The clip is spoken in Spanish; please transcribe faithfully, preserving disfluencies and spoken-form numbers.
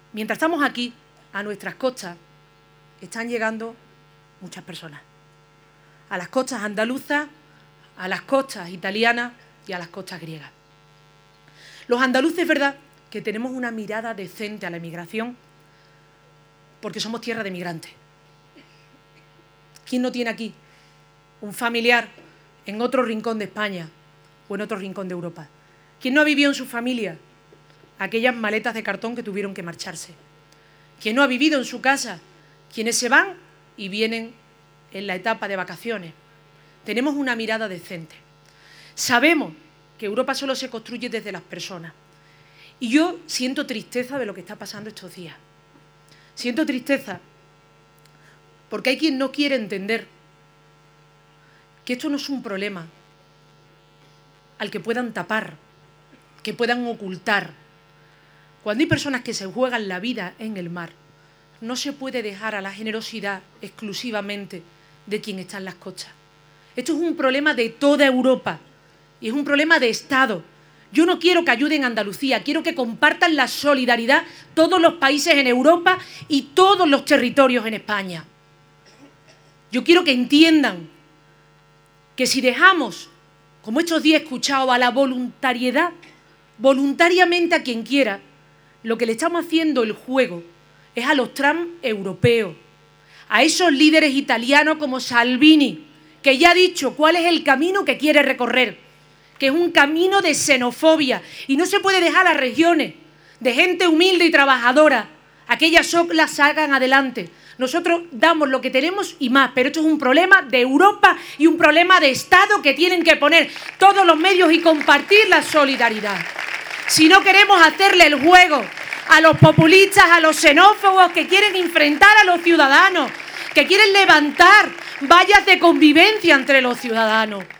mientras estamos aquí, a nuestras costas, están llegando muchas personas. A las costas andaluzas, a las costas italianas y a las costas griegas. Los andaluces, es verdad que tenemos una mirada decente a la emigración porque somos tierra de migrantes. ¿Quién no tiene aquí un familiar en otro rincón de España o en otro rincón de Europa? ¿Quién no ha vivido en su familia aquellas maletas de cartón que tuvieron que marcharse? ¿Quién no ha vivido en su casa quienes se van y vienen en la etapa de vacaciones? Tenemos una mirada decente. Sabemos que Europa solo se construye desde las personas. Y yo siento tristeza de lo que está pasando estos días. Siento tristeza porque hay quien no quiere entender que esto no es un problema al que puedan tapar, que puedan ocultar. Cuando hay personas que se juegan la vida en el mar, no se puede dejar a la generosidad exclusivamente de quien está en las costas. Esto es un problema de toda Europa y es un problema de Estado. Yo no quiero que ayuden a Andalucía, quiero que compartan la solidaridad todos los países en Europa y todos los territorios en España. Yo quiero que entiendan que si dejamos, como estos días he escuchado, a la voluntariedad, voluntariamente a quien quiera, lo que le estamos haciendo el juego es a los Trump europeos, a esos líderes italianos como Salvini, que ya ha dicho cuál es el camino que quiere recorrer, que es un camino de xenofobia. Y no se puede dejar a las regiones de gente humilde y trabajadora, aquellas soclas salgan adelante. Nosotros damos lo que tenemos y más, pero esto es un problema de Europa y un problema de Estado que tienen que poner todos los medios y compartir la solidaridad. Si no queremos hacerle el juego a los populistas, a los xenófobos que quieren enfrentar a los ciudadanos, que quieren levantar vallas de convivencia entre los ciudadanos.